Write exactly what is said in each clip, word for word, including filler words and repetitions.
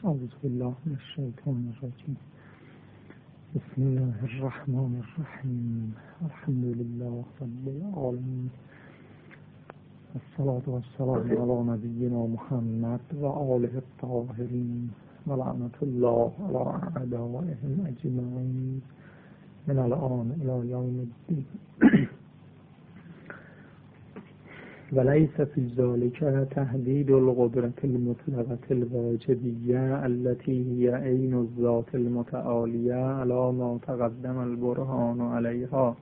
أعوذ بالله من الشيطان الرجيم. بسم الله الرحمن الرحيم. الحمد لله رب العالمين، الصلاة والسلام على نبينا محمد وآله الطاهرين، ولعنة الله على أعدائهم أجمعين من الآن إلى يوم الدين. وليس في ذلك تهديد القدرة المطلقة الواجبية التي هي عين الذات المتعالية على ما تقدم البرهان عليها،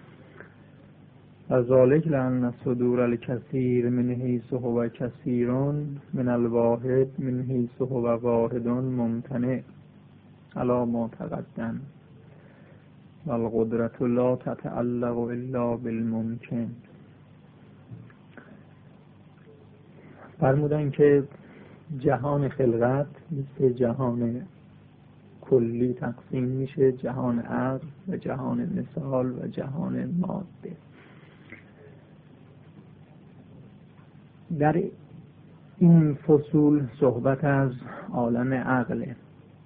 وذلك لأن صدور الكثير من حيث هو كثير من الواحد من حيث هو واحد ممتنع على ما تقدم، والقدرة لا تتعلق إلا بالممکن. فرمودن که جهان خلقت مثل جهان کلی تقسیم میشه، جهان عقل و جهان مثال و جهان ماده. در این فصول صحبت از عالم عقله.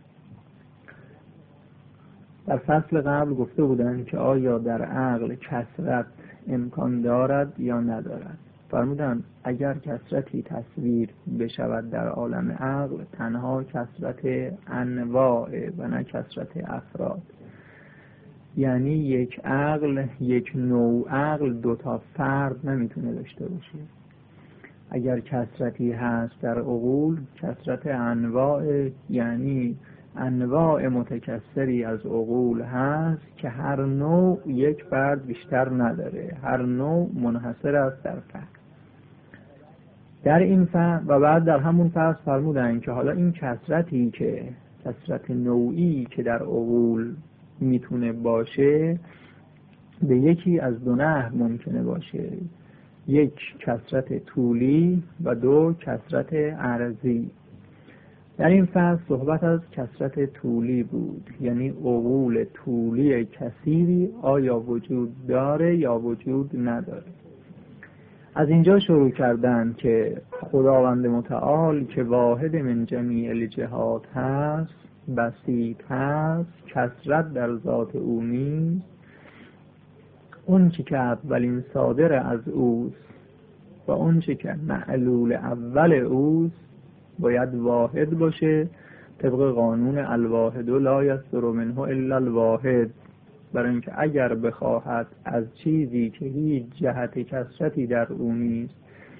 در فصل قبل گفته بودن که آیا در عقل کثرت امکان دارد یا ندارد. فرمودن اگر کثرتی تصویر بشود در عالم عقل، تنها کثرت انواع و نه کثرت افراد. یعنی یک عقل، یک نوع عقل دو تا فرد نمیتونه داشته باشه. اگر کثرتی هست در عقول، کثرت انواع، یعنی انواع متکثری از عقول هست که هر نوع یک فرد بیشتر نداره، هر نوع منحصر است در فرد. در این فصل و بعد در همون فصل فرمودن که حالا این کثرتی که کثرت نوعی که در عقول میتونه باشه به یکی از دو نحو ممکنه باشه، یک کثرت طولی و دو کثرت عرضی. در این فصل صحبت از کثرت طولی بود، یعنی عقول طولی کثیری آیا وجود داره یا وجود نداره. از اینجا شروع کردن که خداوند متعال که واحد من جمیع الجهات هست، بسیط هست، کثرت در ذات او نیست. اون چی که اولین صادر از اوست و اون چی که معلول اول اوست باید واحد باشه، طبق قانون الواحد لا یصدر منه الا الواحد. برای اینکه اگر بخواهد از چیزی که هیچ جهت کثرتی در او نیست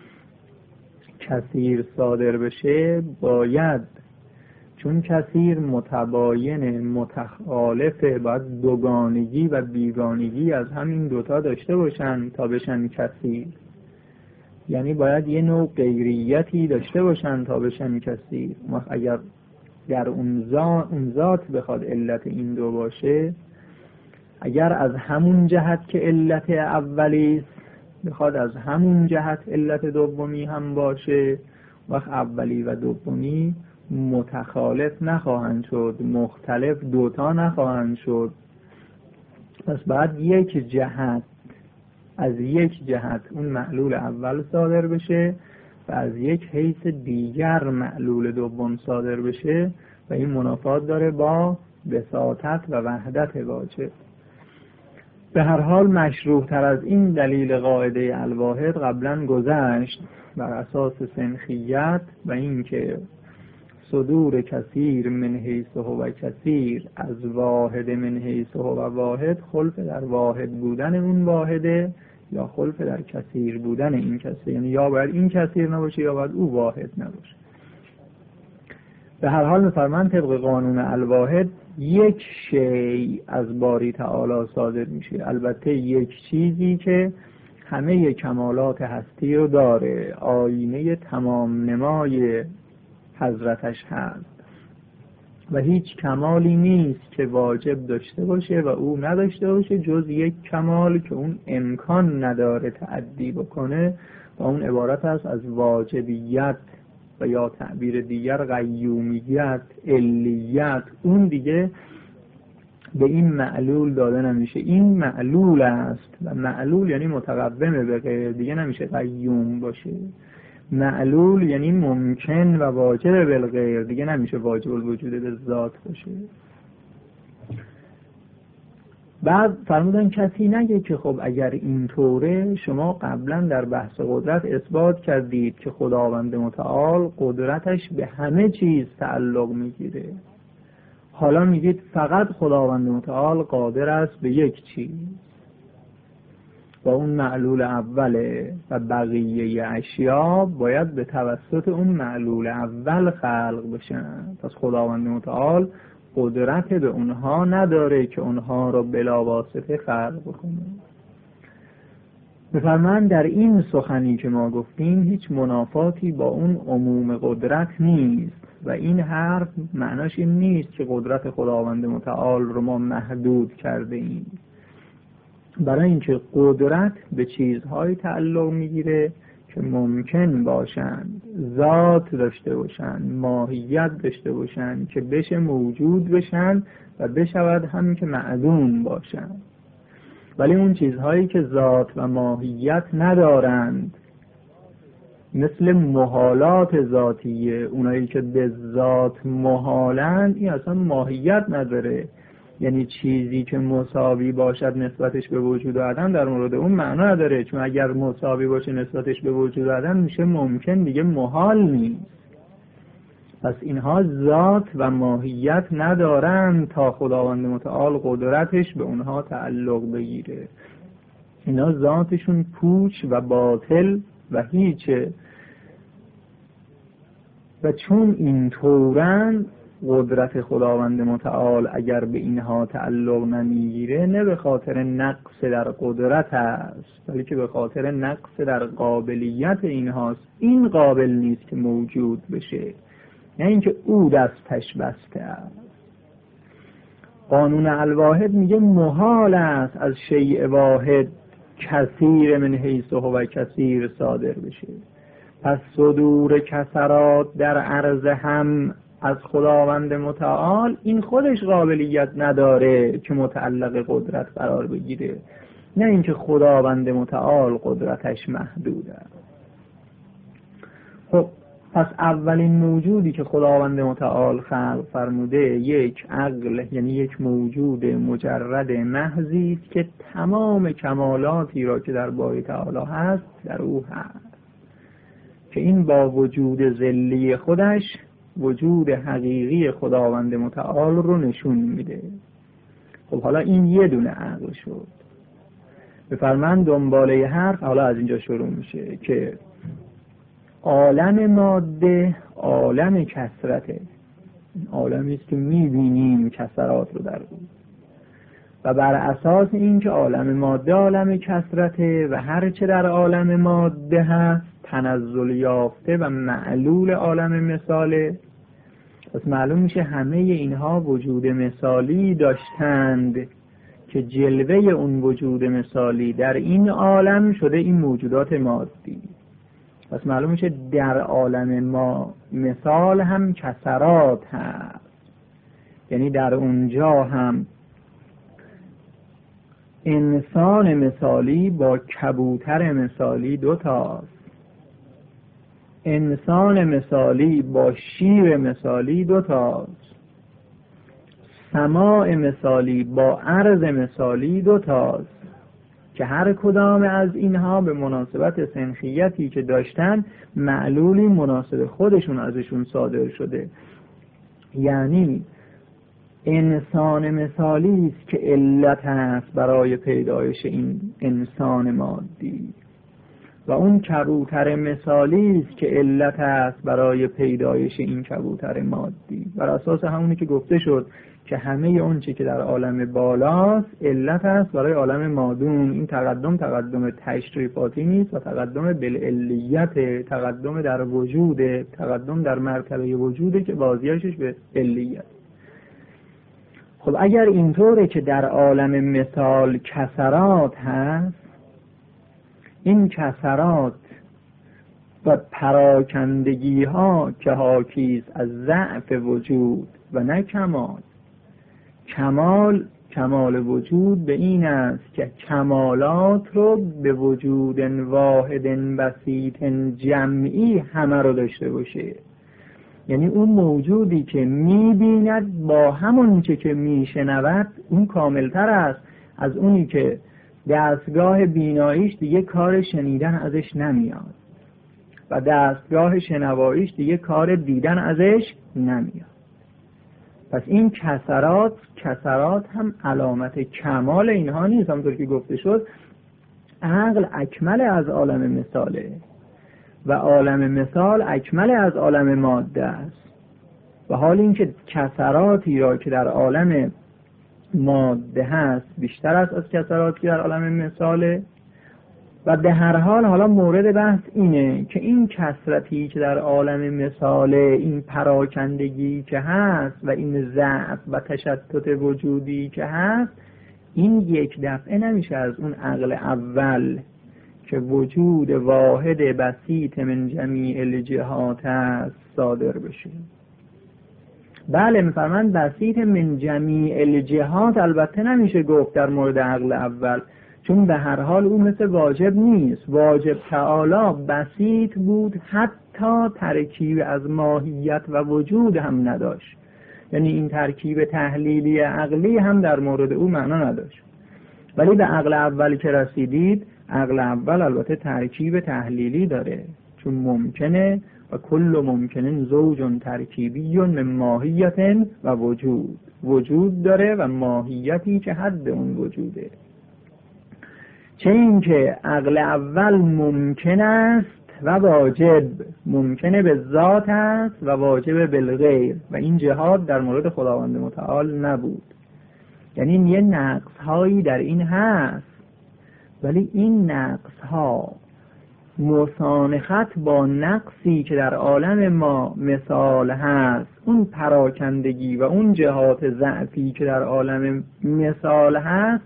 کثیر صادر بشه، باید چون کثیر متباین متخالفه، باید دوگانگی و بیگانگی از همین دوتا داشته باشن تا بشن کثیر. یعنی باید یه نوع غیریتی داشته باشن تا بشن کثیر. اگر در اون ذات, اون ذات بخواد علت این دو باشه، اگر از همون جهت که علت اولیست بخواد از همون جهت علت دومی هم باشه، وقت اولی و دومی متخالف نخواهند شد، مختلف دوتا نخواهند شد. پس بعد یک جهت از یک جهت اون معلول اول صادر بشه و از یک حیث دیگر معلول دوم صادر بشه و این منافات داره با بساطت و وحدت واجب. به هر حال مشروح تر از این دلیل قاعده الواحد قبلا گذشت بر اساس سنخیت و این که صدور کثیر من حیث هو کثیر از واحد من حیث هو واحد خلف در واحد بودن اون واحده یا خلف در کثیر بودن این کثیر، یعنی یا باید این کثیر نباشه یا باید او واحد نباشه. به هر حال مثلا طبق قانون الواحد یک شیء از باری تعالی صادر میشه، البته یک چیزی که همه کمالات هستی رو داره، آینه تمام نمای حضرتش هست و هیچ کمالی نیست که واجب داشته باشه و او نداشته باشه جز یک کمال که اون امکان نداره تعدی بکنه و اون عبارت است از واجبیت و یا تعبیر دیگر قیومیت، علیت. اون دیگه به این معلول داده نمیشه، این معلول است و معلول یعنی متقومه به غیر، دیگه نمیشه قیوم باشه. معلول یعنی ممکن و واجب بالغیر، دیگه نمیشه واجب الوجود به ذات باشه. بعد فرمودن کسی نگه که خب اگر اینطوره شما قبلا در بحث قدرت اثبات کردید که خداوند متعال قدرتش به همه چیز تعلق میگیره، حالا میگید فقط خداوند متعال قادر است به یک چیز با اون معلول اوله و بقیه اشیا باید به توسط اون معلول اول خلق بشن. پس خداوند متعال قدرت به اونها نداره که اونها رو بلا واسطه خلق بکنه. بفرمایند در این سخنی که ما گفتیم هیچ منافاتی با اون عموم قدرت نیست و این حرف معناش این نیست که قدرت خداوند متعال رو ما محدود کرده ایم، برای اینکه قدرت به چیزهای تعلق میگیره که ممکن باشند، ذات داشته باشند، ماهیت داشته باشند که بشه موجود بشن و بشود هم که معدوم باشند. ولی اون چیزهایی که ذات و ماهیت ندارند مثل محالات ذاتیه، اونایی که به ذات محالند این اصلا ماهیت نداره، یعنی چیزی که مساوی باشد نسبتش به وجود عدم در مورد اون معنا نداره، چون اگر مساوی باشه نسبتش به وجود عدم میشه ممکن، دیگه محال نیست. پس اینها ذات و ماهیت ندارن تا خداوند متعال قدرتش به اونها تعلق بگیره. اینا ذاتشون پوچ و باطل و هیچه و چون این طورن قدرت خداوند متعال اگر به اینها تعلق نمیگیره نه به خاطر نقص در قدرت است بلکه به خاطر نقص در قابلیت اینهاست. این قابل نیست که موجود بشه، نه اینکه او دستش بسته است. قانون الواحد میگه محال است از شیء واحد کثیر من حیث هو کثیر صادر بشه. پس صدور کثرات در عرض هم از خداوند متعال این خودش قابلیت نداره که متعلق قدرت قرار بگیره، نه اینکه خداوند متعال قدرتش محدوده. خب پس اولین موجودی که خداوند متعال خلق فرموده یک عقل، یعنی یک موجود مجرد محضی است که تمام کمالاتی را که در باری تعالی هست در او هست، که این با وجود ذلی خودش وجود حقیقی خداوند متعال رو نشون میده. خب حالا این یه دونه عقل شد. بفرمایند دنباله حرف حالا از اینجا شروع میشه که عالم ماده عالم کثرته، عالمی است که میبینیم کثرات رو در اون، و بر اساس این که عالم ماده عالم کثرته و هر چه در عالم ماده هست تنزل یافته و معلول عالم مثاله، پس معلوم میشه همه اینها وجود مثالی داشتند که جلوه اون وجود مثالی در این عالم شده این موجودات مادی. پس معلوم میشه در عالم ما مثال هم کثرات هست، یعنی در اونجا هم انسان مثالی با کبوتر مثالی دوتاست، انسان مثالی با شیر مثالی دوتاست، سماع مثالی با عرض مثالی دوتاست که هر کدام از اینها به مناسبت سنخیتی که داشتن معلولی مناسب خودشون ازشون صادر شده. یعنی انسان مثالی است که علت است برای پیدایش این انسان مادی و اون کبوتر مثالی است که علت است برای پیدایش این کبوتر مادی، بر اساس همونی که گفته شد که همه اون چی که در عالم بالاست علت است برای عالم مادون. این تقدم تقدم تشریفاتی نیست و تقدم بالعلیت، تقدم در وجود، تقدم در مرتبه وجوده که بازگشتش به علیت. خب اگر اینطوره که در عالم مثال کثرات هست، این کثرات و پراکندگی ها که حاکیست از ضعف وجود و نه کمال، کمال کمال وجود به این است که کمالات رو به وجود واحد بسیط جمعی همه رو داشته باشه. یعنی اون موجودی که می‌بیند با همون چه که میشنود اون کاملتر است از اونی که دستگاه بیناییش دیگه کار شنیدن ازش نمیاد و دستگاه شنواییش دیگه کار دیدن ازش نمیاد. پس این کسرات کسرات هم علامت کمال اینها نیست. همونطور که گفته شد عقل اکمل از عالم مثاله و عالم مثال اکمل از عالم ماده است و حال اینکه کسراتی را که در عالم ماده هست بیشتر است از کسراتی که در عالم مثاله و به هر حال حالا مورد بحث اینه که این کثرتی که در عالم مثاله، این پراکندگی که هست و این ضعف و تشتت وجودی که هست، این یک دفعه نمیشه از اون عقل اول که وجود واحد بسیط من جمیع الجهات است صادر بشه. بله میفرمند بسیط من جمیع الجهات البته نمیشه گفت در مورد عقل اول، چون به هر حال اون مثل واجب نیست. واجب تعالی بسیط بود، حتی ترکیب از ماهیت و وجود هم نداشت. یعنی این ترکیب تحلیلی عقلی هم در مورد او معنا نداشت. ولی به عقل اول که رسیدید، عقل اول البته ترکیب تحلیلی داره، چون ممکنه و کل ممکنن زوج ترکیبی من ماهیت و وجود، وجود داره و ماهیتی که حد اون وجوده. چه این که عقل اول ممکن است و واجب، ممکنه به ذات است و واجب بالغیر و این جهات در مورد خداوند متعال نبود. یعنی یه نقص هایی در این هست، ولی این نقص ها مسانخت با نقصی که در عالم ما مثال هست، اون پراکندگی و اون جهات ضعفی که در عالم مثال هست،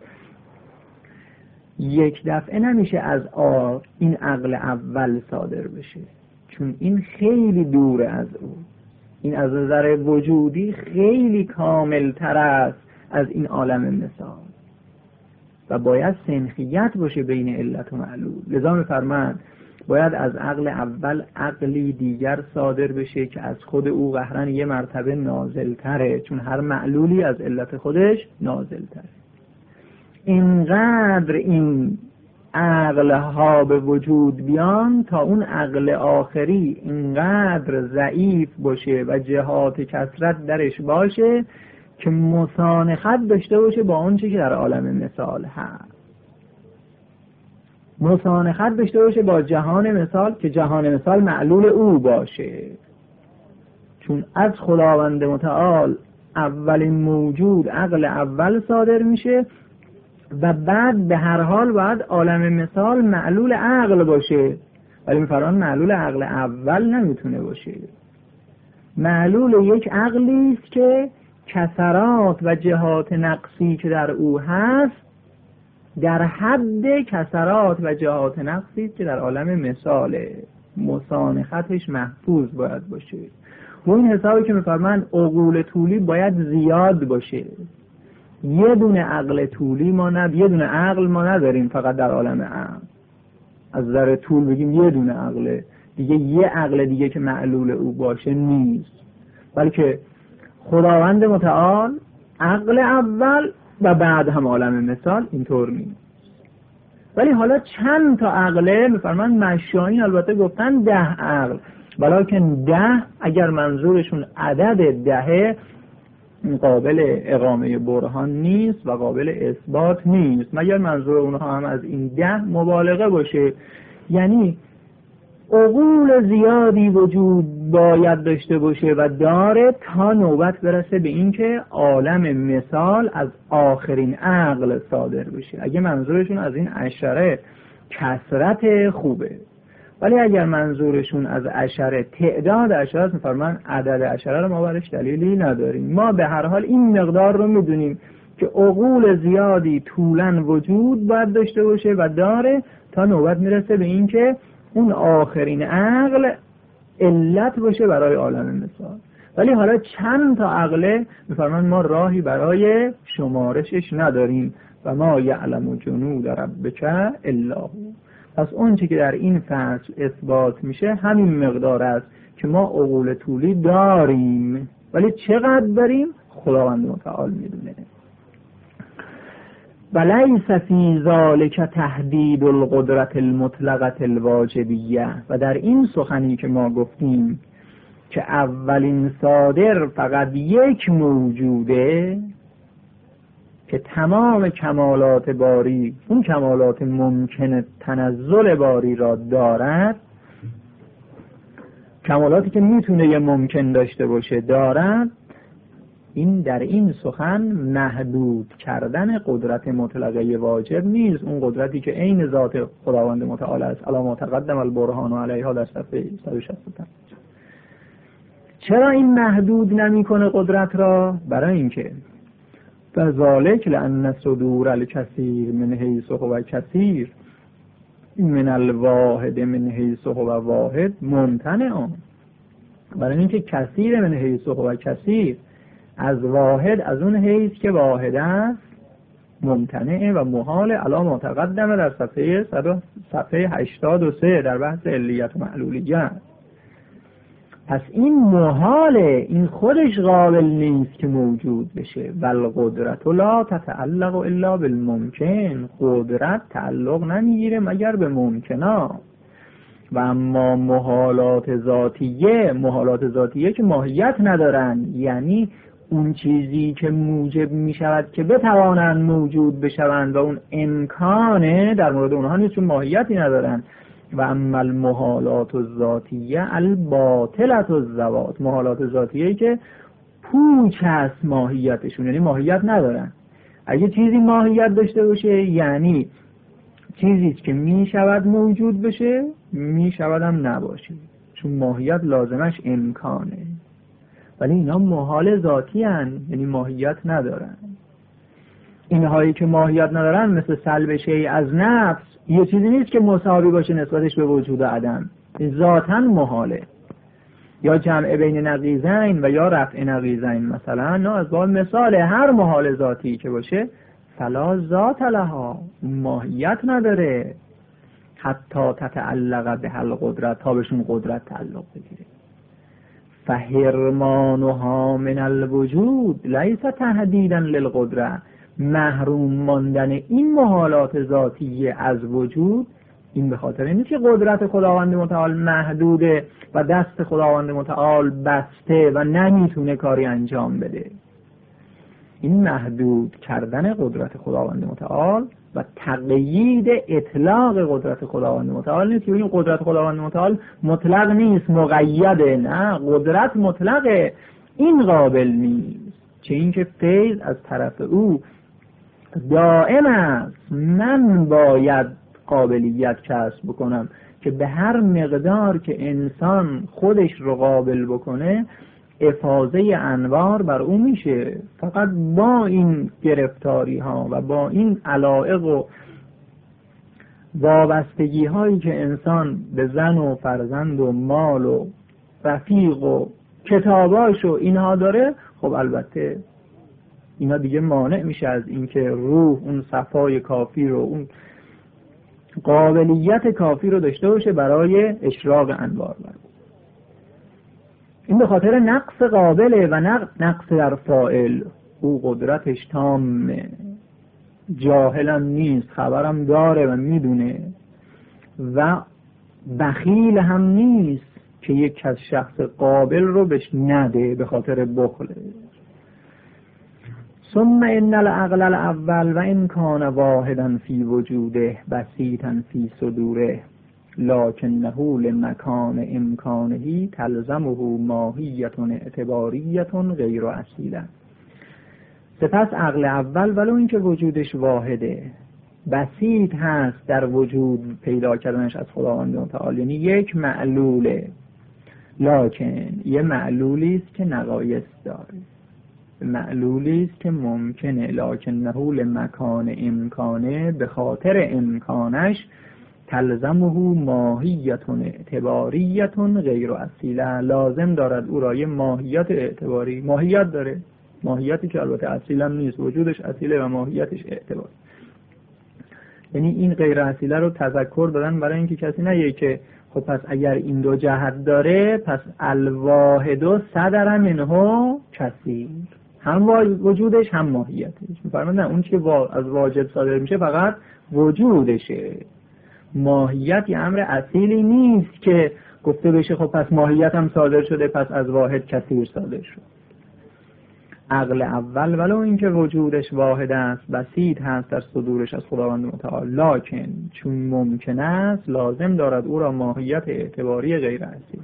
یک دفعه نمیشه از آ این عقل اول صادر بشه، چون این خیلی دوره از او. این از نظر وجودی خیلی کامل تر است از این عالم مثال و باید سنخیت باشه بین علت و معلول. لذا می‌فرماید باید از عقل اول عقلی دیگر صادر بشه که از خود او قهرن یه مرتبه نازل تره، چون هر معلولی از علت خودش نازل تره. اینقدر این عقل ها به وجود بیان تا اون عقل آخری اینقدر ضعیف باشه و جهات کثرت درش باشه که مسانخت داشته باشه با اون چی که در عالم مثال هست، مسانخت داشته باشه با جهان مثال که جهان مثال معلول او باشه. چون از خداوند متعال اولین موجود عقل اول صادر میشه و بعد به هر حال باید عالم مثال معلول عقل باشه، ولی میفرمان معلول عقل اول نمیتونه باشه. معلول یک عقلی است که کثرات و جهات نقصی که در او هست در حد کثرات و جهات نقصی که در عالم مثاله، مسانختش محفوظ باید باشه. و این حسابی که میفرمان عقول طولی باید زیاد باشه. یه دونه عقل طولی ما ند... یه دونه عقل ما نداریم فقط در عالم عقل. از نظر طول بگیم یه دونه عقله دیگه، یه عقل دیگه که معلول او باشه نیست، بلکه خداوند متعال عقل اول و بعد هم عالم مثال اینطور نیست. ولی حالا چند تا عقله میفرمان مشایین البته گفتن ده عقل، ولیکن ده اگر منظورشون عدد دهه قابل اقامه برهان نیست و قابل اثبات نیست، مگر منظور اونها هم از این ده مبالغه باشه. یعنی عقول زیادی وجود باید داشته باشه و داره تا نوبت برسه به این که عالم مثال از آخرین عقل صادر بشه. اگه منظورشون از این عشره کثرت خوبه، ولی اگر منظورشون از عشره تعداد عشره است، میفرمان عدد عشره رو ما برش دلیلی نداریم. ما به هر حال این مقدار رو میدونیم که عقول زیادی طولاً وجود باید داشته باشه و داره تا نوبت میرسه به این که اون آخرین عقل علت باشه برای عالم مثال. ولی حالا چند تا عقله میفرمان ما راهی برای شمارشش نداریم و ما یعلم جنود ربک الا هو. پس اون چی که در این فصل اثبات میشه همین مقدار است که ما عقول طولی داریم، ولی چقدر داریم خداوند متعال میدونه. ولیس فی ذلک تهدید القدرت المطلقه الواجبیه. و در این سخنی که ما گفتیم که اولین صادر فقط یک موجوده که تمام کمالات باری، اون کمالات ممکن تنزل باری را دارد، کمالاتی که میتونه یه ممکن داشته باشه دارد، این در این سخن محدود کردن قدرت مطلقه واجب نیست. اون قدرتی که عین ذات خداوند متعال است، علی ما تقدم البرهان علیها در صفحه صد و شصت و پنج. چرا این محدود نمیکنه قدرت را؟ برای اینکه فذالک لأن صدور الکثیر من حیث هو کثیر من الواحد من حیث هو واحد ممتنع. برای اینکه کثیر من حیث هو کثیر از واحد، از اون حیث که واحد است، ممتنعه و محال علی ما تقدم در صفحه صفحه هشتاد و سه در بحث علیت و معلولیت. پس این محاله، این خودش قابل نیست که موجود بشه. بل قدرت لا تتعلق الا بالممکن. قدرت تعلق نمیگیره مگر به ممکنات. و اما محالات ذاتیه، محالات ذاتیه که ماهیت ندارن، یعنی اون چیزی که موجب می شود که بتوانند موجود بشوند و اون امکانه در مورد اونها نیست چون ماهیتی ندارن. و اما المحالات الذاتیه الباطلة الذوات. محالات ذاتیه که پوچ هست ماهیتشون، یعنی ماهیت ندارن. اگه چیزی ماهیت داشته باشه یعنی چیزی که می شود موجود بشه، می شود هم نباشه، چون ماهیت لازمش امکانه. ولی اینا محال ذاتی هن، یعنی ماهیت ندارن. اینهایی که ماهیت ندارن مثل سلب شیء از نفس، یه چیزی نیست که مساوی باشه نسبتش به وجود عدم، ذاتاً محاله. یا جمع بین نقیضین و یا رفع نقیضین مثلا، نه از باب مثال هر محال ذاتی که باشه فلا ذات لها، ماهیت نداره حتی تتعلق به القدرت، تا بهشون قدرت تعلق بگیره. فهرمانها من الوجود لیس تهدیدا للقدرت. محروم ماندن این محالات ذاتی از وجود، این به خاطر نیست که قدرت خداوند متعال محدوده و دست خداوند متعال بسته و نمیتونه کاری انجام بده. این محدود کردن قدرت خداوند متعال و تقیید اطلاق قدرت خداوند متعال نیست که این قدرت خداوند متعال مطلق نیست، مقیده. نه، قدرت مطلقه، این قابل نیست. چه این که فیض از طرف او دائم است. من باید قابلیت کسب بکنم که به هر مقدار که انسان خودش رو قابل بکنه افاضه انوار بر او میشه. فقط با این گرفتاری ها و با این علایق و وابستگی هایی که انسان به زن و فرزند و مال و رفیق و کتاباش و اینها داره، خب البته اینا دیگه مانع میشه از اینکه روح اون صفای کافی رو، اون قابلیت کافی رو داشته باشه برای اشراق انوار بر. این به خاطر نقص قابله و نقص در فاعل. او قدرتش تامه، جاهلم نیست، خبرم داره و میدونه و بخیل هم نیست که یک از شخص قابل رو بهش نده به خاطر بخله. ثم ان العقل الاول و ان کان واحدا فی وجوده بسیطا فی صدوره لکنه لمکان امکانه تلزمه ماهیت اعتباریت غیر اصیله. سپس عقل اول ولو اینکه وجودش واحده، بسیط هست در وجود پیدا کردنش از خداوند متعال، یعنی یک معلوله، لکن یه معلولی است که نقایص داره، معلولی است که ممکنه، لکنه لمکان امکانه، به خاطر امکانش تلزمه ماهیت اعتباریت غیر اصیله، لازم دارد او را یه ماهیت اعتباری، ماهیت داره، ماهیتی که البته اصیلا نیست، وجودش اصیله و ماهیتش اعتباری. یعنی این غیر اصیله رو تذکر دادن برای اینکه کسی نگه که خب پس اگر این دو جهت داره پس الواحد صدر منه کثیر، هم وجودش هم ماهیتش. می‌فرمایند نه، اون که از واجب صادر میشه فقط وجودشه، ماهیت یه امر اصیلی نیست که گفته بشه خب پس ماهیت هم صادر شده پس از واحد کثیر صادر شد. عقل اول ولو اینکه وجودش واحد است، بسیط هست در صدورش از خداوند متعال، لکن چون ممکن است لازم دارد او را ماهیت اعتباری غیر اصیل.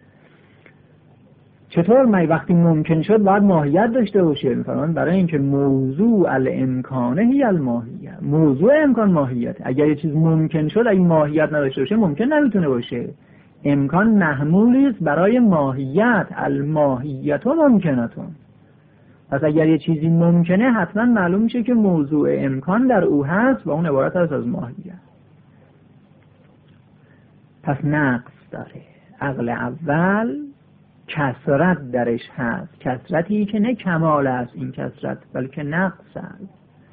چطور می وقتی ممکن شد باید ماهیت داشته باشه؟ میفرمایند برای اینکه موضوع الامکانه هی الماهیت، موضوع امکان ماهیت. اگر یه چیز ممکن شد اگه ماهیت نداشته باشه ممکن نمیتونه باشه. امکان محمولی است برای ماهیت، الماهیت و ممکنتون. پس اگر یه چیزی ممکنه حتما معلوم میشه که موضوع امکان در او هست و اون عبارت است از ماهیت. پس نقص داره. عقل اول کثرت درش هست، کثرتی که نه کمال است این کثرت بلکه نقص است.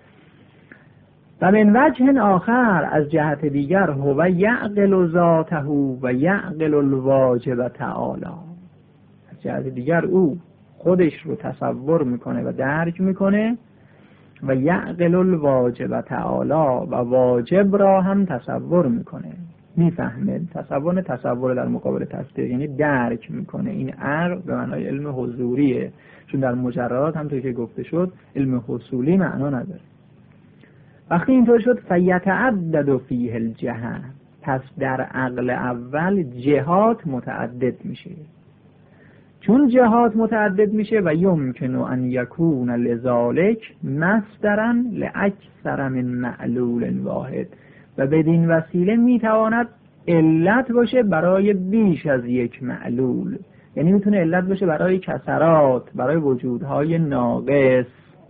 و من وجه آخر از جهت دیگر هو یعقل ذاته و یعقل الواجب تعالی، از جهت دیگر او خودش رو تصور میکنه و درک میکنه و یعقل الواجب تعالی و واجب را هم تصور میکنه، میفهمه. تصور تصور در مقابل تصدیق، یعنی درک میکنه. این عقل به معنای علم حضوریه، چون در مجردات هم توی که گفته شد علم حصولی معنا نداره. وقتی اینطور شد فیتعدد فیه الجهات، پس در عقل اول جهات متعدد میشه. چون جهات متعدد میشه و یمکن ان یکون لذالک مصدرا لاکثر من معلول واحد، و بدین وسیله میتواند علت باشه برای بیش از یک معلول. یعنی میتونه علت باشه برای کثرات، برای وجودهای ناقص.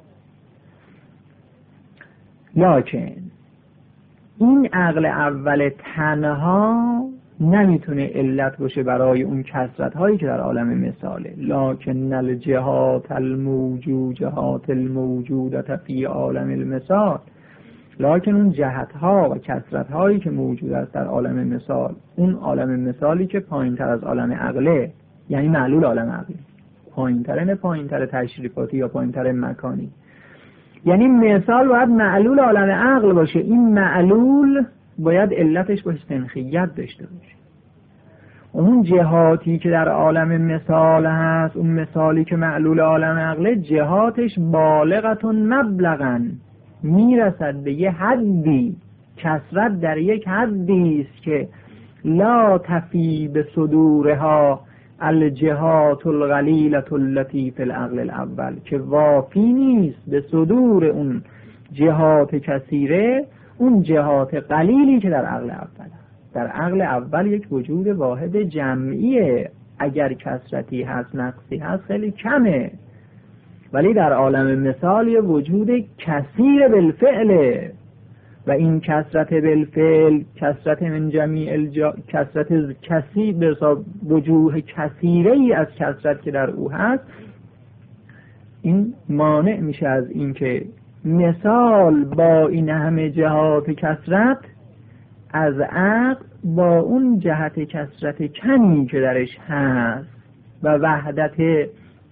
لکن این عقل اول تنها نمیتونه علت باشه برای اون کثرت هایی که در عالم مثاله. لکن الجهات الموجود جهات الموجودة فی عالم المثال، لکن اون جهت ها و کثرت هایی که موجود است در عالم مثال، اون عالم مثالی که پایین تر از عالم عقله، یعنی معلول عالم عقلی، پایین تر نه پایین تر تشریفاتی یا پایین تر مکانی، یعنی مثال باید معلول عالم عقل باشه. این معلول باید علتش باشه سنخیت داشته باشه. اون جهاتی که در عالم مثال هست، اون مثالی که معلول عالم عقله، جهاتش بالغتون مبلغن، میرسد به یه حدی، کثرت در یک حدی است که لا تفی به صدورها الجهات القلیلة التي فی العقل الاول، که وافی نیست به صدور اون جهات کثیره اون جهات قلیلی که در عقل اول هست. در عقل اول یک وجود واحد جمعیه، اگر کثرتی هست نقصی هست خیلی کمه، ولی در عالم مثال یه وجود کثیر بالفعله، و این کثرت بالفعل، کثرت من جمیع الجا، کثرت کثیر به حساب وجوه کثیره ای از کثرت که در او هست، این مانع میشه از این که مثال با این همه جهات کثرت از عقل با اون جهت کثرت کمی که درش هست و وحدت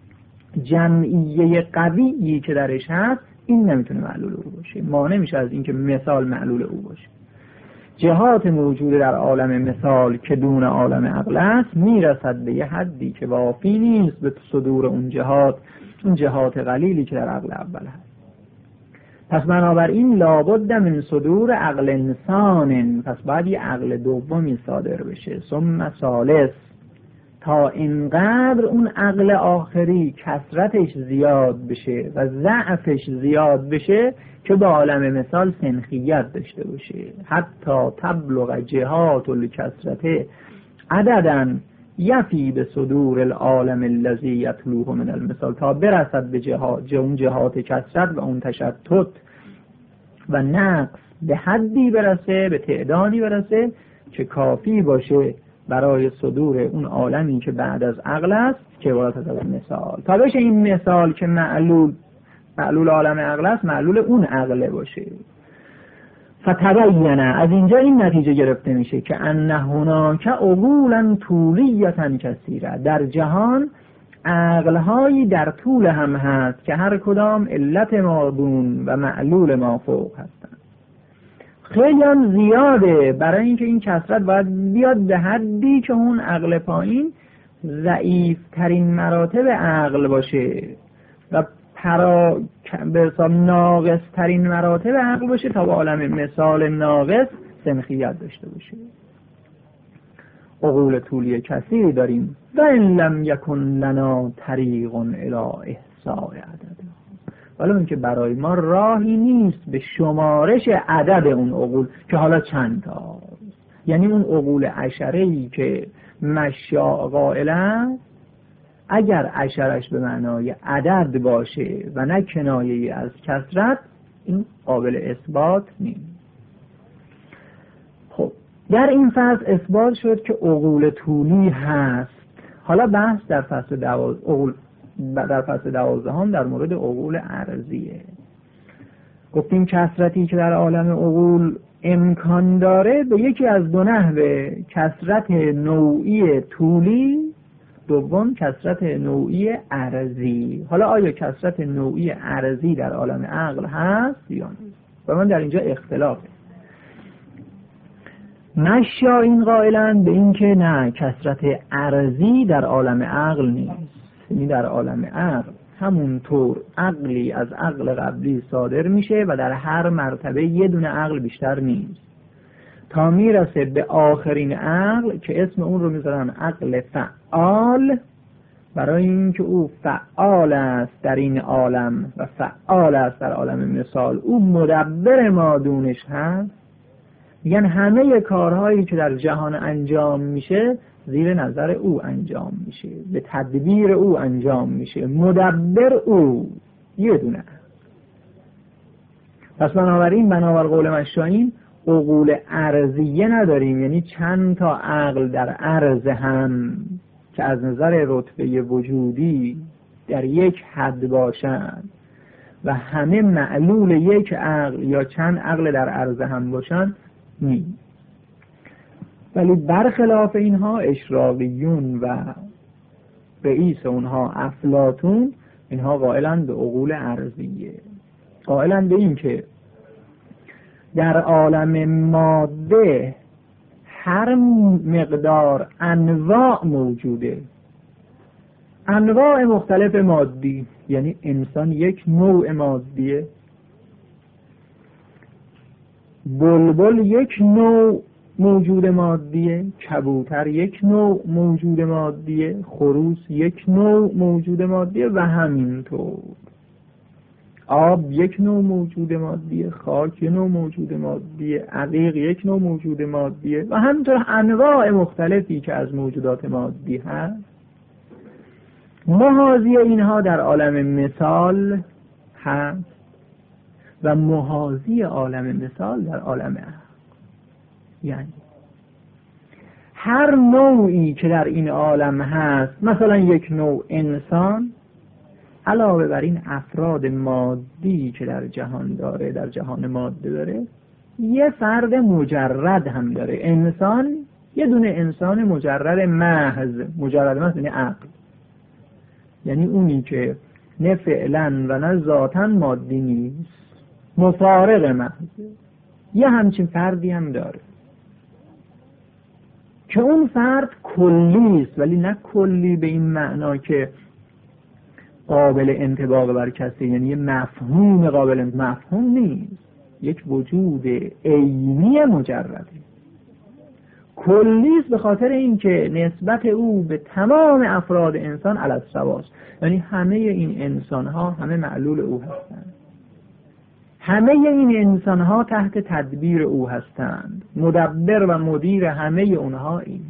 جمعیه قویی که درش هست، این نمیتونه معلول او باشه، مانع میشه از این که مثال معلول او باشه. جهات موجود در عالم مثال که دون عالم عقل است میرسد به یه حدی که وافی نیست به صدور اون جهات، اون جهات قلیلی که در عقل اول هست. پس بنابراین لابد من صدور عقل انسان، پس باید یه عقل دومی صادر بشه، ثم ثالث، تا اینقدر اون عقل آخری کثرتش زیاد بشه و ضعفش زیاد بشه که با عالم مثال سنخیت داشته باشه، حتی تبلغ جهات الکثرت عدداً یفی به صدور العالم الذی یتلوه من المثال، تا برسد به جهات اون جهات کثرت و اون تشتت و نقص به حدی برسه، به تعدادی برسه که کافی باشه برای صدور اون عالمی که بعد از عقل است که عبارت از مثال، تا بشه این مثال که معلول معلول عالم عقل است، معلول اون عقله باشه. فتبینه، از اینجا این نتیجه گرفته میشه که ان هناک عقولا طولیتا کثیره، در جهان عقلهایی در طول هم هست که هر کدام علت ما دون و معلول ما فوق هستند. خیلی هم زیاده، برای اینکه این کثرت باید بیاد به حدی که اون عقل پایین ضعیف ترین مراتب عقل باشه و پرا به حساب ناقص ترین مراتب عقل باشه تا به عالم مثال ناقص سنخیت داشته باشه. عقول طولی کثیری داریم و ان لم یکن لنا طریق الی احصاء عدد، ولی اینکه برای ما راهی نیست به شمارش عدد اون عقول که حالا چند تا، یعنی اون عقول عشره‌ای که مشاء قائل است، اگر عشرش به معنای عدد باشه و نه کنایه‌ای از کثرت، این قابل اثبات نیست. خب در این فصل اثبات شد که عقول طولی هست. حالا بحث در فصل دواز... عقول... در فصل دوازدهم در مورد عقول عرضیه. گفتیم کثرتی که در عالم عقول امکان داره به یکی از دو نحوه، کثرت نوعی طولی، دوم کثرت نوعی عرضی. حالا آیا کثرت نوعی عرضی در عالم عقل هست یا نه؟ و من در اینجا اختلافه. مشا این قائلند به این که نه، کثرت عرضی در عالم عقل نیست. یعنی در عالم عقل همونطور عقلی از عقل قبلی صادر میشه و در هر مرتبه یه دونه عقل بیشتر نیست تا میرسه به آخرین عقل که اسم اون رو میذارن عقل فعال، برای اینکه او فعال است در این عالم و فعال است در عالم مثال، او مدبر مادونش هست. میگن همه کارهایی که در جهان انجام میشه زیر نظر او انجام میشه، به تدبیر او انجام میشه، مدبر او یه دونه. پس بنابراین بنابر قول مشایین عقول عرضیه نداریم، یعنی چند تا عقل در عرض هم که از نظر رتبه وجودی در یک حد باشند و همه معلول یک عقل یا چند عقل در عرض هم باشند نیست. ولی برخلاف اینها اشراقیون و رئیس اونها افلاطون، اینها قائلند به عقول عرضیه، قائلند به این که در عالم ماده هر مقدار انواع موجوده، انواع مختلف مادی، یعنی انسان یک نوع مادیه، بلبل یک نوع موجود مادیه، کبوتر یک نوع موجود مادیه، خروس یک نوع موجود مادیه و همینطور. آب یک نوع موجود مادیه، خاک یک نوع موجود مادیه، عقیق یک نوع موجود مادیه و همینطور انواع مختلفی که از موجودات مادی هست. محاذی اینها در عالم مثال هست و محاذی عالم مثال در عالم عقل. یعنی هر نوعی که در این عالم هست، مثلا یک نوع انسان، علاوه بر این افراد مادی که در جهان داره، در جهان ماده داره، یه فرد مجرد هم داره. انسان یه دونه انسان مجرد محض، مجرد محض یعنی عقل، یعنی اونی که نه فعلا و نه ذاتا مادی نیست، مفارق محض، یه همچین فردی هم داره که اون فرد کلی است، ولی نه کلی به این معنا که قابل انطباق بر کسی، یعنی یه مفهوم قابل مفهوم نیست، یک وجود عینی مجرده. کلی است به خاطر اینکه نسبت او به تمام افراد انسان علی السوا است، یعنی همه این انسان ها همه معلول او هستند، همه این انسان ها تحت تدبیر او هستند، مدبر و مدیر همه اونها این.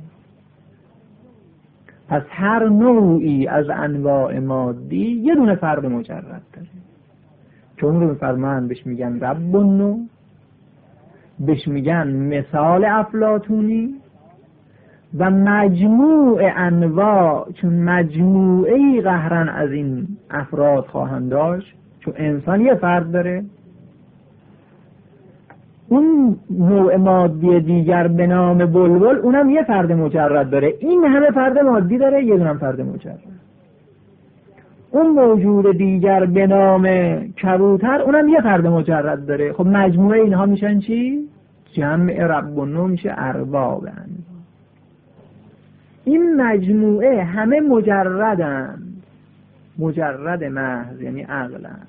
پس هر نوعی از انواع مادی یه دونه فرد مجرد داره که اون رو میفرمان بهش میگن رب النوع بهش میگن مثال افلاطونی، و مجموع انواع، چون مجموعه‌ای قهرن از این افراد خواهند داشت، چون انسان یه فرد داره، اون نوع مادی دیگر به نام بلبل اونم یه فرد مجرد داره، این همه فرد مادی داره، یه دونم فرد مجرد. اون موجود دیگر به نام کبوتر اونم یه فرد مجرد داره. خب مجموعه اینها میشن چی؟ جمع رب و نو میشه ارباب انواع. این مجموعه همه مجردن، مجرد محض یعنی عقلن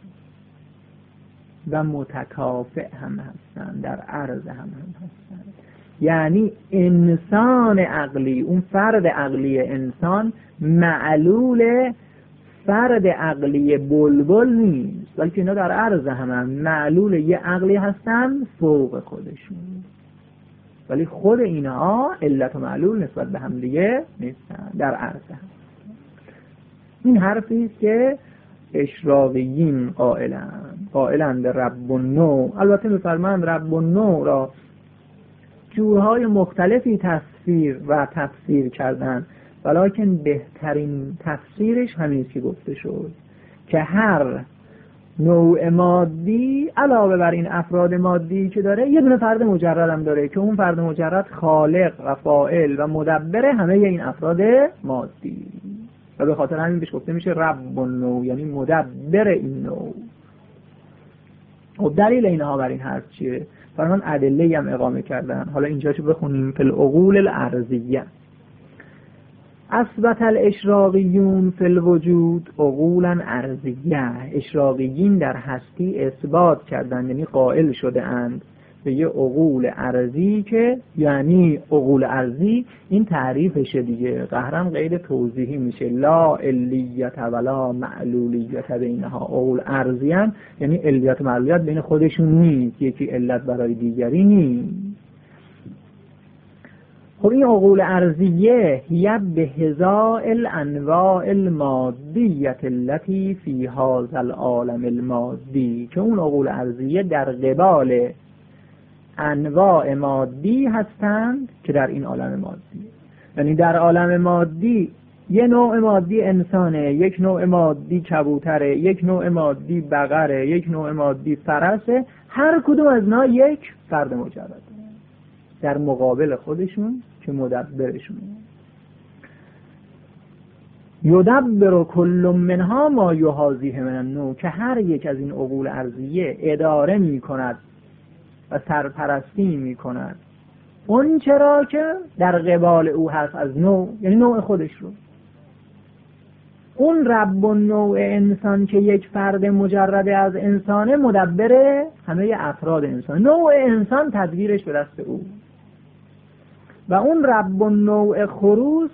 و متکافئ هم هستن، در عرض هم هم هستن. یعنی انسان عقلی، اون فرد عقلی انسان معلول فرد عقلی بلبل نیست، بلکه اینا در عرض هم هم معلول یه عقلی هستن فوق خودشون، ولی خود اینها علت و معلول نسبت به هم دیگه نیستن، در عرض هم. این حرفی است که اشراقیین قائلن قائلن به رب النوع. البته می‌فرمایند رب النوع را جورهای مختلفی تصویر و تفسیر کردن، ولیکن بهترین تفسیرش همین که گفته شد که هر نوع مادی علاوه بر این افراد مادی که داره یه دونه فرد مجرد هم داره، که اون فرد مجرد خالق و فاعل و مدبر همه این افراد مادی، و به خاطر همین بهش گفته میشه رب النوع، یعنی مدبر این نوع. و دلیل اینها بر این حرف چیه؟ فرمان ادله هم اقامه کردن. حالا اینجاشو بخونیم. فی العقول الارضیه اثبت الاشراقیون فی الوجود عقولا ارضیه. اشراقیین در هستی اثبات کردن، یعنی قائل شده اند به یه عقول ارضی، که یعنی عقول ارضی این تعریفشه دیگه، قهرن غیر توضیحی میشه، لا علیت ولا معلولیت بینها. عقول ارضی هم یعنی علیت و معلولیت بین خودشون نیست، یکی علت برای دیگری نیست. خب این عقول ارضیه هی به هزاء الانواع المادیه التي فی هذا العالم المادی، که اون عقول ارضیه در قبال انواع مادی هستند که در این عالم مادی، یعنی در عالم مادی یه نوع مادی انسانه، یک نوع مادی کبوتره، یک نوع مادی بقره، یک نوع مادی فرسه، هر کدوم از اینا یک فرد مجرد در مقابل خودشون که مدبرشون. یدبر کل منها ما یحاذیه من النوع، که هر یک از این عقول ارضیه اداره می کند و سرپرستی می کند اون چرا که در قبال او هست از نوع، یعنی نوع خودش رو. اون رب النوع انسان که یک فرد مجرد از انسانه، مدبر همه افراد انسان، نوع انسان تدبیرش به دست او. و اون رب النوع خروس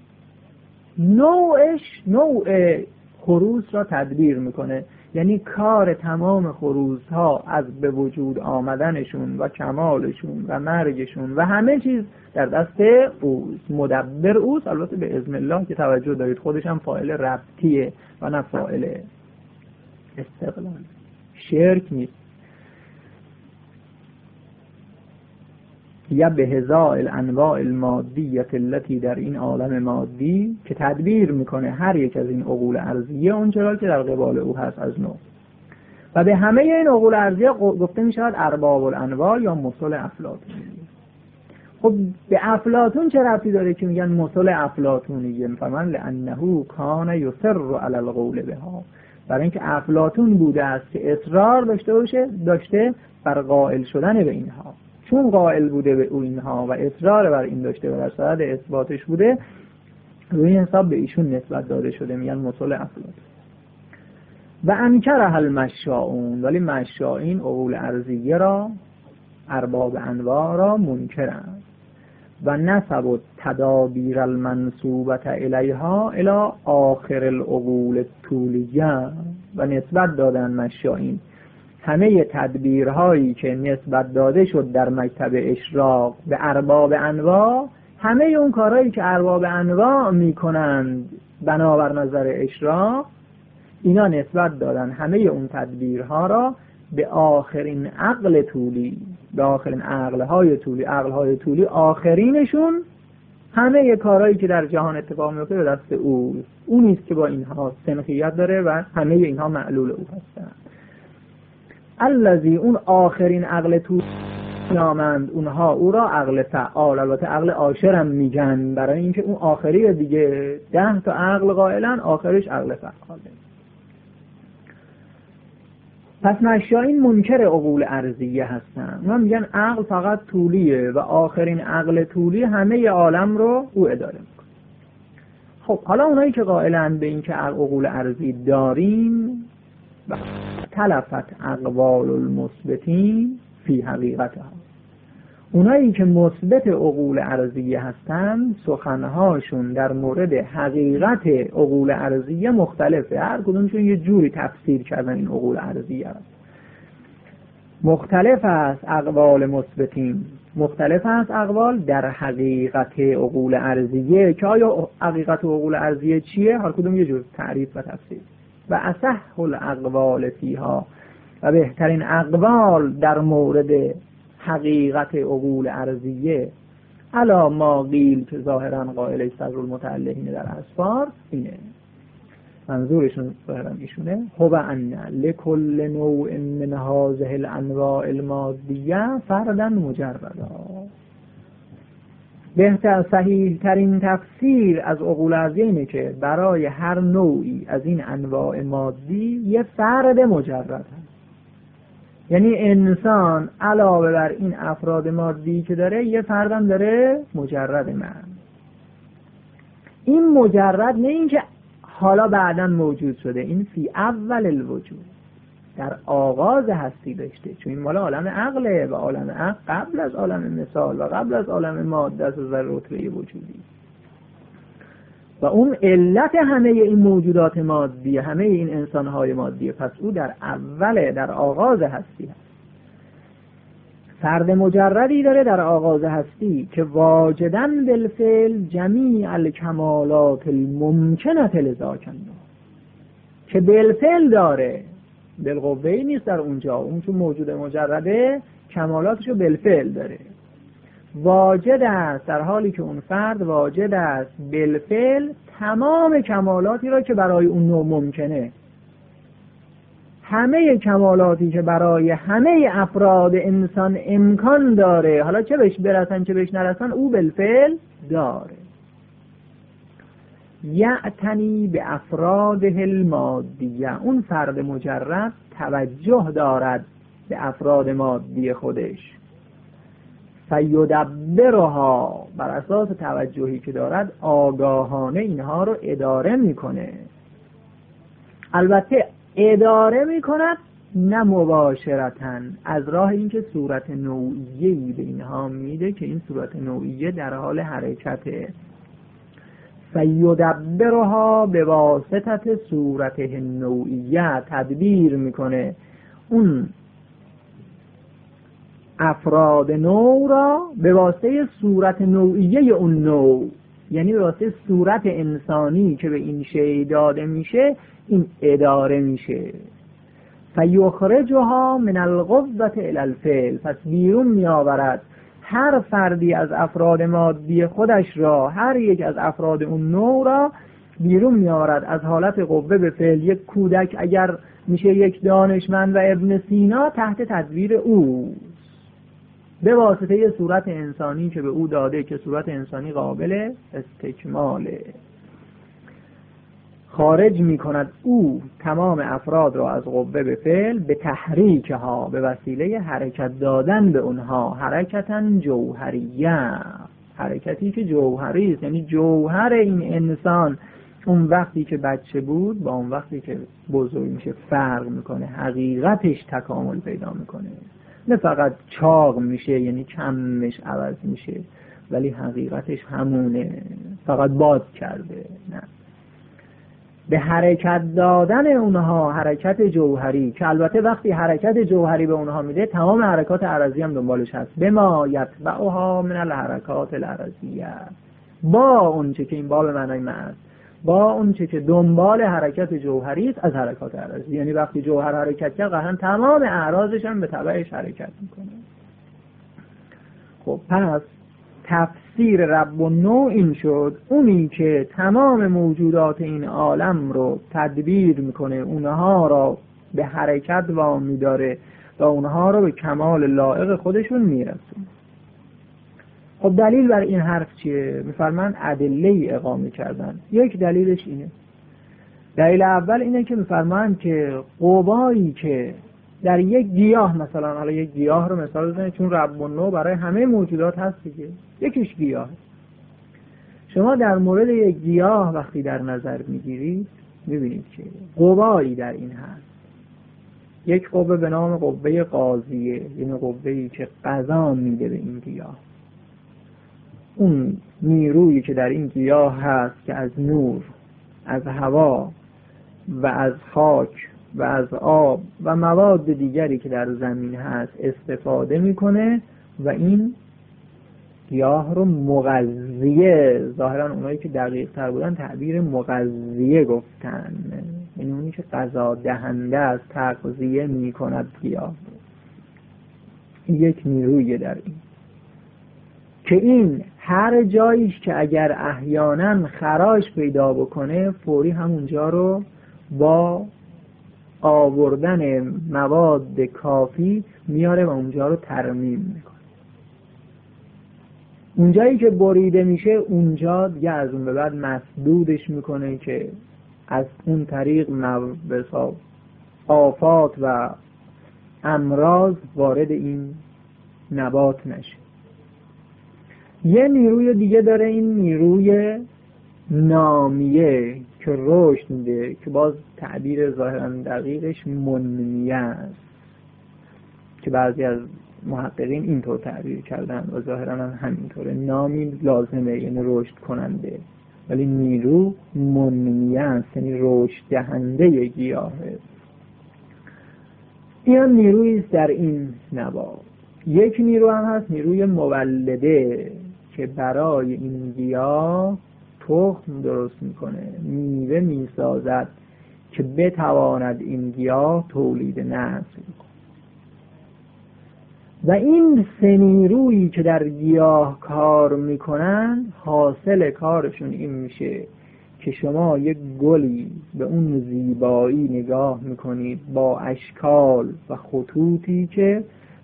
نوعش نوع خروس را تدبیر میکنه، یعنی کار تمام خروس ها از به وجود آمدنشون و کمالشون و مرگشون و همه چیز در دست اوست، مدبر اوست. البته به اذن الله که توجه دارید خودش هم فاعل ربطیه و نه فاعل استقلال، شرک نیست. یا به هزاء الانواع المادیه التي، در این عالم مادی که تدبیر میکنه هر یک از این عقول ارضیه اونچرا که در قبال او هست از نوع. و به همه این عقول ارضیه گفته میشود ارباب الانواع یا مثل افلاطون. خب به افلاطون چه ربطی داره که میگن مثل افلاطونیه؟ میفهمن لانه کان یصر علی القول بها، برای اینکه افلاطون بوده است که اصرار داشته باشه داشته بر قائل شدن به اینها. چون قائل بوده به اینها و اصرار بر این داشته و در صدد اثباتش بوده، روی این حساب به ایشون نسبت داده شده، میگن مثل افلاطون. و انکره المشاؤون، ولی مشائین عقول ارضیه را، ارباب انواع را منکرند. و نسبوا تدابیر المنسوبه الیها الی آخر العقول الطولیه، و نسبت دادن مشائین همه تدبیرهایی که نسبت داده شد در مکتب اشراق به ارباب انواع، همه اون کارهایی که ارباب انواع میکنند بنابر نظر اشراق، اینا نسبت دادن همه اون تدبیرها را به آخرین عقل طولی، به آخرین عقلهای طولی. عقلهای طولی آخرینشون همه کارهایی که در جهان اتفاق میفته به دست او، اون نیست که با اینها سنخیت داره و همه اینها معلول او هستند. الذی، اون آخرین عقل طولی نامند اونها او را عقل فعال. البته عقل عاشر هم میگن برای اینکه اون آخری دیگه ده تا عقل قائلن، آخرش عقل فعاله. پس مشایین منکر عقول ارضیه هستن. اونا میگن عقل فقط طولیه و آخرین عقل طولی همه عالم رو او اداره میکنه. خب حالا اونایی که قائلن به این که عقول ارضی داریم، تلفت اقوال المثبتین فی حقیقتها، اونایی که مثبت عقول ارضیه هستن سخنهاشون در مورد حقیقت عقول ارضیه مختلفه. هر کدومشون یه جوری تفسیر کردن این عقول ارضیه است. مختلف است اقوال مثبتین، مختلف است اقوال در حقیقت عقول ارضیه که آیا حقیقت عقول ارضیه چیه؟ هر کدوم یه جور تعریف و تفسیر. و اصح الاقوال فیها، و بهترین اقوال در مورد حقیقت عقول ارضیه علا ما قیل که ظاهرا قائل صدر المتعلقین در اسفار اینه، منظورشون ظاهرا ایشونه، هو ان لکل نوع من هذه الانواع المادیه فردا مجردا. بهتر صحیح ترین تفسیر از عقول ارضیه اینه که برای هر نوعی از این انواع مادی یه فرد مجرد هست. یعنی انسان علاوه بر این افراد مادی که داره یه فردم داره مجرد من. این مجرد نه اینکه حالا بعداً موجود شده، این فی اول الوجود، در آغاز هستی داشته، چون این مال عالم عقله و عالم عقل قبل از عالم مثال و قبل از عالم ماده است و رتبه وجودی. و اون علت همه این موجودات مادی، همه این انسانهای مادی، پس او در اول، در آغاز هستی هست. فرد مجردی داره در آغاز هستی که واجدن بالفعل جمیع الکمالات الممکنه لذاکن، که بالفعل داره، بالقوهی نیست در اونجا، اون چون موجود مجرده کمالاتشو بالفعل داره. واجد است در حالی که اون فرد واجد است بالفعل تمام کمالاتی را که برای اون نوع ممکنه. همه کمالاتی که برای همه افراد انسان امکان داره، حالا چه بهش برسن چه بهش نرسن، او بالفعل داره. یعتنی به افراده المادیه، اون فرد مجرد توجه دارد به افراد مادی خودش. فیدبرها، بر اساس توجهی که دارد آگاهانه اینها رو اداره میکنه. البته اداره میکند نه مباشرتاً، از راه اینکه صورت نوعیه‌ای به اینها میده که این صورت نوعیه در حال حرکته. فیدبرها به واسطه صورت نوعیه، تدبیر میکنه اون افراد نوع را به واسطه صورت نوعیه اون نوع، یعنی به واسطه صورت انسانی که به این شی داده میشه، این اداره میشه. فیخرجها من القوة الی الفعل، پس بیرون میآورد هر فردی از افراد مادی خودش را، هر یک از افراد اون نوع را بیرون میآورد از حالت قوه به فعل. یک کودک اگر میشه یک دانشمند و ابن سینا تحت تدبیر او، به واسطه یه صورت انسانی که به او داده که صورت انسانی قابل استکماله. خارج می کند او تمام افراد را از قوه به فعل به تحریکها، به وسیله حرکت دادن به اونها، حرکتاً جوهریه، حرکتی که جوهری است. یعنی جوهر این انسان اون وقتی که بچه بود با اون وقتی که بزرگ میشه فرق میکنه، حقیقتش تکامل پیدا میکنه. نه فقط چاق میشه یعنی کمش عوض میشه، ولی حقیقتش همونه، فقط باز کرده. نه، به حرکت دادن اونها، حرکت جوهری، که البته وقتی حرکت جوهری به اونها میده تمام حرکات عرضی هم دنبالش هست. بما یتبعها من الحرکات العرضیه، با اونچه که این باب معنای معنی، با اونچه که دنبال حرکت جوهری است از حرکات عرضی. یعنی وقتی جوهر حرکت کرد قطعا تمام اعراضش هم به تبعش حرکت میکنه. خب پس تفسیر رب النوع این شد، اونی که تمام موجودات این عالم رو تدبیر میکنه، اونها را به حرکت وامی داره و اونها رو به کمال لایق خودشون میرسونه. خب دلیل بر این حرف چیه؟ میفرمان ادله اقامه کردن. یک دلیلش اینه، دلیل اول اینه که میفرمان که قوایی که در یک گیاه، مثلا حالا یک گیاه رو مثال بزنید چون رب النوع برای همه موجودات هست دیگه، یکیش گیاه. شما در مورد یک گیاه وقتی در نظر میگیرید میبینید که قوایی در این هست. یک قوه به نام قوه قاضیه، یعنی قوه‌ای که قضا میده به این گیاه. اون نیرویی که در این گیاه هست که از نور، از هوا و از خاک و از آب و مواد دیگری که در زمین هست استفاده میکنه و این گیاه رو مغذیه. ظاهرا اونایی که دقیق تر بودن تعبیر مغذیه گفتن، یعنی اونی که غذا دهنده از تغذیه میکند گیاه. یک نیرویه در این که این هر جاییش که اگر احیانا خراش پیدا بکنه فوری همونجا رو با آوردن مواد کافی میاره و اونجا رو ترمیم میکنه. اونجایی که بریده میشه اونجا دیگه از اون به بعد مسدودش میکنه که از اون طریق آفات و امراض وارد این نبات نشه. یه نیروی دیگه داره، این نیروی نامیه که رشد میده، که باز تعبیر ظاهرا دقیقش منمیه است که بعضی از محققین اینطور تعبیر کردن و ظاهرا هم همینطوره. نامی لازمه یعنی رشد کننده، ولی نیرو منمیه است یعنی رشد دهنده گیاهه. این نیرویی است در این نبات. یک نیرو هم هست نیروی مولده که برای این گیاه تخم درست میکنه، میوه میسازد که بتواند این گیاه تولید نسل کنه. و این سه نیرویی که در گیاه کار میکنن حاصل کارشون این میشه که شما یک گلی به اون زیبایی نگاه میکنید با اشکال و خطوطی که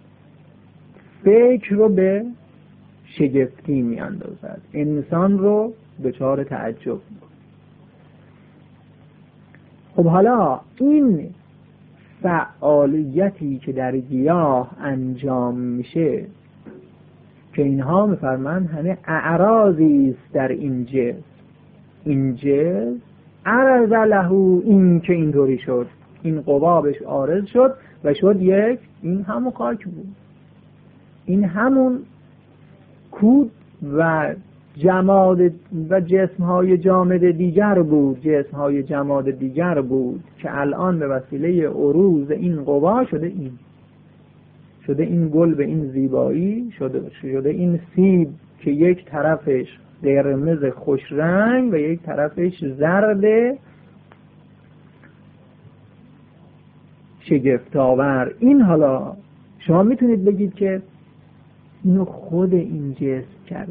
فکر رو به شگفتی میاندازد، انسان رو دچار تعجب میکنه. خب حالا این فعالیتی که در گیاه انجام میشه که اینها میفرمان همه اعراضی است در این جسم، این جسم عرض له، این که اینطوری شد، این قبابش عارض شد و شد یک، این همون خاک بود، این همون کود و جماد و جسم‌های جامد دیگر بود، جسم‌های جماد دیگر بود که الان به وسیله عروض این قوا شده این شده این گل به این زیبایی شده شده این سیب که یک طرفش قرمز خوش رنگ و یک طرفش زرد شگفت‌آور. این حالا شما میتونید بگید که اینو خود این جسم کرده،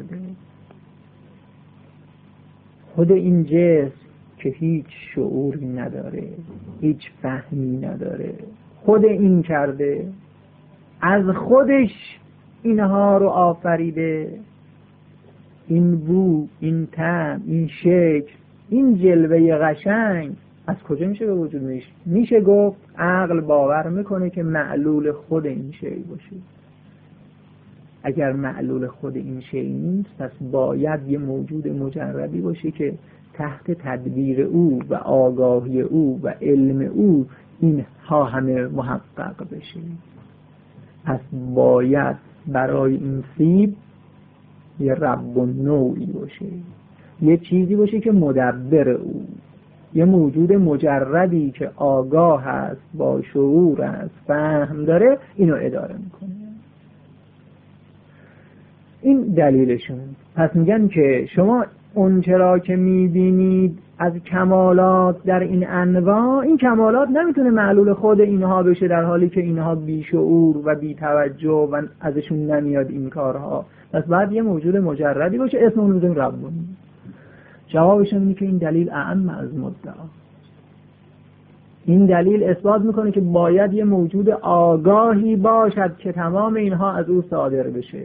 خود این جسم که هیچ شعوری نداره، هیچ فهمی نداره، خود این کرده، از خودش اینها رو آفریده. این بو، این طعم، این شکل، این جلوه قشنگ از کجا میشه به وجود میشه؟ میشه گفت عقل باور میکنه که معلول خود این شی باشه. اگر معلول خود این شی نیست پس باید یه موجود مجردی باشه که تحت تدبیر او و آگاهی او و علم او اینها همه محقق بشه. پس باید برای این سیب یه رب النوعی باشه، یه چیزی باشه که مدبر او، یه موجود مجردی که آگاه است، با شعور است، فهم داره، اینو اداره میکنه. این دلیلشون. پس میگن که شما اون چرا که میبینید از کمالات در این انواع، این کمالات نمیتونه معلول خود اینها بشه در حالی که اینها بیشعور و بی‌توجه و ازشون نمیاد این کارها. پس بعد یه موجود مجردی باشه اسم اون رو ربانی. جوابش اینه که این دلیل اعم از مدعا. این دلیل اثبات میکنه که باید یه موجود آگاهی باشد که تمام اینها از او صادر بشه،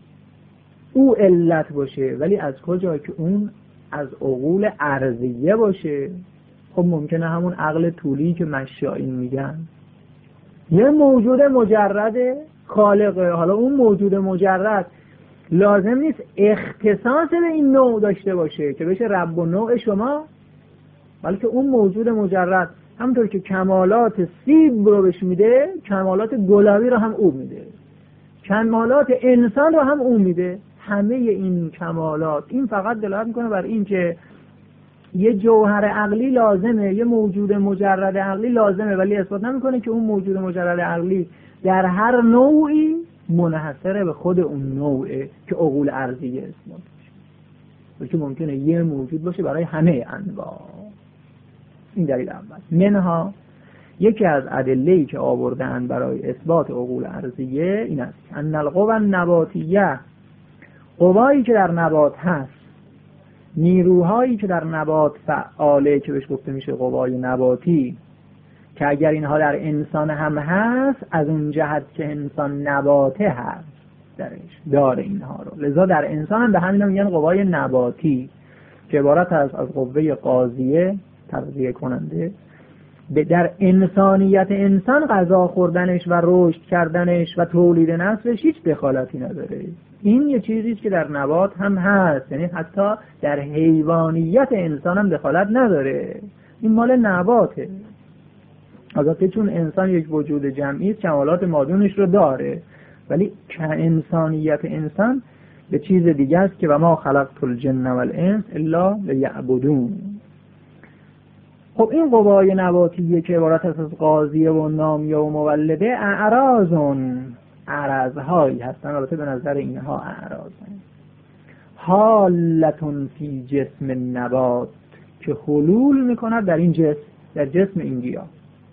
او علت باشه. ولی از کجا که اون از عقول ارضیه باشه؟ خب ممکنه همون عقل طولی که مشایین میگن. یه موجود مجرد خالقه. حالا اون موجود مجرد لازم نیست اختصاص به این نوع داشته باشه که بشه رب و نوع شما، بلکه اون موجود مجرد همونطور که کمالات سیب رو بهش میده، کمالات گلابی رو هم او میده، کمالات انسان رو هم او میده. همه این کمالات، این فقط دلالت میکنه بر این که یه جوهر عقلی لازمه، یه موجود مجرد عقلی لازمه، ولی اثبات نمیکنه که اون موجود مجرد عقلی در هر نوعی منحصره به خود اون نوعه که عقول ارضیه اثبات میشه، بلکه ممکنه یه موجود باشه برای همه انواع. این دلیل اول. منها یکی از ادله‌ای که آوردن برای اثبات عقول ارضیه این است که ان القوى النباتیه، قوایی که در نبات هست، نیروهایی که در نبات فعاله که بهش گفته میشه قوای نباتی، که اگر اینها در انسان هم هست از اون جهت که انسان نباته هست درش داره اینها رو، لذا در انسان هم به همین هم میگن قوای نباتی که عبارت از از قوه قاضیه تغذیه کننده. به در انسانیت انسان غذا خوردنش و رشد کردنش و تولید نسلش هیچ دخالتی نداره. این یه چیزی که در نبات هم هست، یعنی حتی در حیوانیت انسان هم دخالت نداره. این مال نباته. البته چون انسان یک وجود جمعی است کمالات مادونش رو داره، ولی که انسانیت انسان به چیز دیگه است که و ما خلقت الجن والانس الا لیعبدون. خب این قوای نباتیه که عبارت است از قاضیه و نامیه و مولده اعراضون، اعراضهایی هستن، البته به نظر اینها اعراضن، حالتون فی جسم نبات که حلول میکند در این جسم، در جسم این گیاه،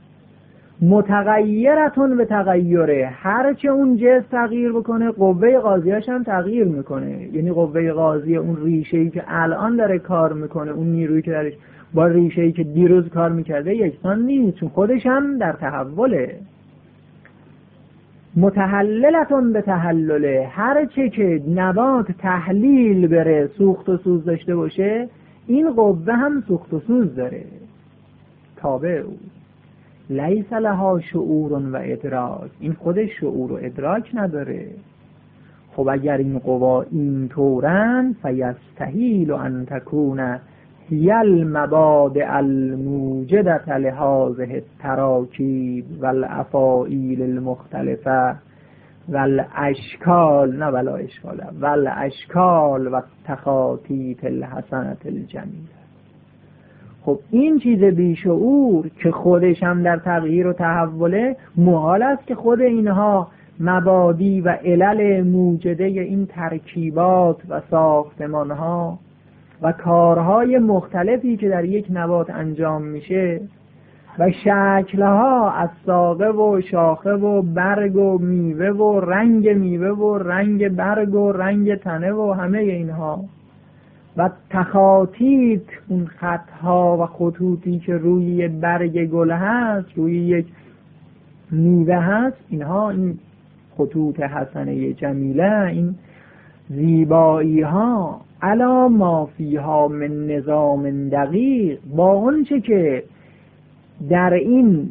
متغیرتون به تغییره، هر چه اون جسم تغییر بکنه قوه قاضیه‌اش هم تغییر میکنه. یعنی قوه قاضیه اون ریشه‌ای که الان داره کار میکنه، اون نیرویی که درش با ریشه‌ای که دیروز کار میکرده یکسان نیست، چون خودش هم در تحوله. متحللتون به تحلله، هر چه که نبات تحلیل بره سوخت و سوز داشته باشه این قوه هم سوخت و سوز داره، تابع او. لیس لها شعور و ادراک، این خودش شعور و ادراک نداره. خب اگر این قوا این طورن فیستحیل ان تکون هی المبادئ الموجدة لهذه التراکیب والافاعیل المختلفه والاشکال، نه ولا اشکال، والاشکال و تخاطیط الحسنة الجمیله. خب این چیز بیشعور که خودش هم در تغییر و تحوله، محال است که خود اینها مبادی و علل موجده این ترکیبات و ساختمانها و کارهای مختلفی که در یک نبات انجام میشه و شکلها از ساقه و شاخه و برگ و میوه و رنگ میوه و رنگ برگ و رنگ تنه و همه اینها و تخاطیط، اون خطها و خطوطی که روی برگ گل هست، روی یک میوه هست، اینها این خطوط حسنه جمیله، این زیبایی ها علا ما فیها من نظام دقیق، با اون چه که در این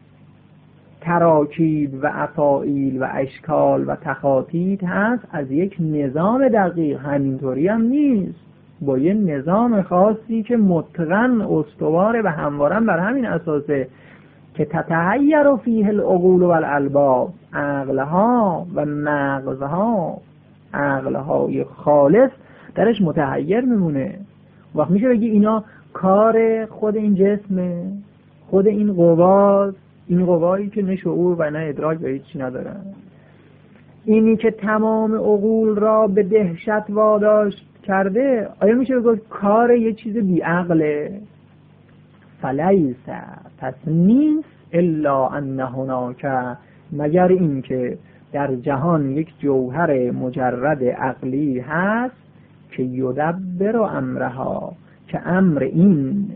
تراکیب و افاعیل و اشکال و تخاطیط هست از یک نظام دقیق. همینطوری هم نیست، با یه نظام خاصی که متقن استواره و هموارن بر همین اساسه که تتحیر فیه العقول و الالباب، عقلها و مغزها، عقلهای خالص درش متحیر میمونه. وقت میشه بگی اینا کار خود این جسمه، خود این قواز، این قوایی که نه شعور و نه ادراک و هیچی ندارن. اینی که تمام عقول را به دهشت واداشت کرده آیا میشه بگوید کار یه چیز بیعقله؟ فلیس، پس نیست الا ان هناک، مگر این که در جهان یک جوهر مجرد عقلی هست که یدبر امرها، که امر این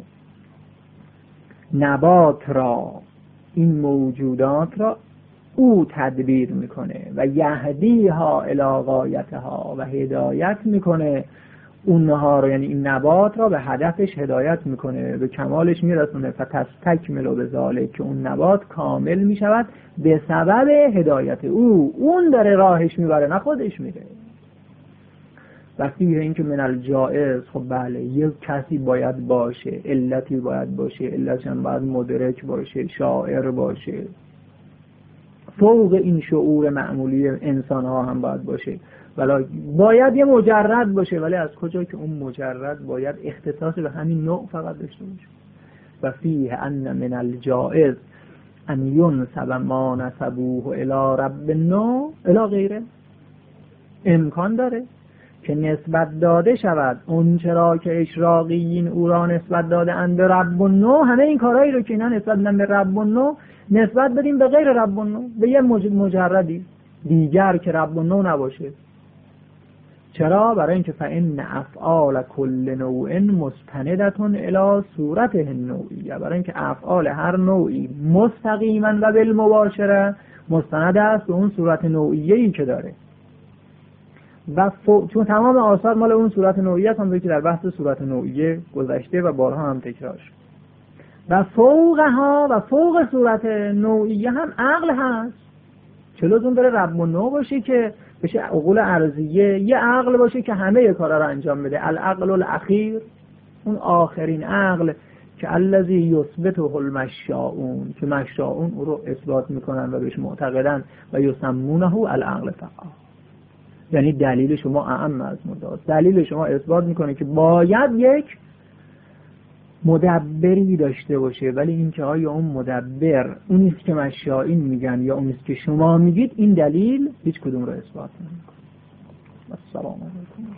نبات را، این موجودات را او تدبیر میکنه و یهدیها الی غایتها، و هدایت میکنه اونها رو، یعنی این نبات را به هدفش هدایت میکنه، به کمالش میرسونه. فتستکمل بذالک، که اون نبات کامل میشود به سبب هدایت او، اون داره راهش میبره نه خودش میره. وقتی این که من الجائز، خب بله یک کسی باید باشه، علتی باید باشه، علتش هم باید مدرک باشه، شاعر باشه، فوق این شعور معمولی انسان ها هم باید باشه، ولی باید یه مجرد باشه. ولی از کجا که اون مجرد باید اختصاص به همین نوع فقط داشته باشه؟ و فیه ان من الجائز ان ینسب ما نسبوه الی رب النوع الی غیره، امکان داره که نسبت داده شود اون چرا که اشراقیین او را نسبت داده اند به رب النوع، همه این کارهایی رو که اینا نسبت دادن به رب النوع نسبت بدیم به غیر رب النوع، به یه مجردی دیگر که رب النوع نباشه. چرا؟ برای اینکه فإن افعال کل نوع مستندتون الی صورته النوعیه، برای اینکه افعال هر نوعی مستقیما و بالمباشره مستند است به اون صورت نوعیه‌ای که داره. و فو... چون تمام آثار مال اون صورت نوعیه هم که در بحث صورت نوعیه گذشته و بارها هم تکرار شد. و فوقها و فوق صورت نوعیه هم عقل هست. چه لزوم داره رب النوع باشه که بشه عقول ارضیه؟ یه عقل باشه که همه کارا رو انجام بده. العقل الاخیر، اون آخرین عقل که الذی یثبته المشاؤون، که مشاؤون او رو اثبات میکنن و بهش معتقدن و یسمونه العقل فقط. یعنی دلیل شما اعم از مدعاست، دلیل شما اثبات میکنه که باید یک مدبری داشته باشه، ولی این که آیا اون مدبر اونیست که مشائین میگن یا اونیست که شما میگید، این دلیل هیچ کدوم رو اثبات نمیکنه. السلام علیکم.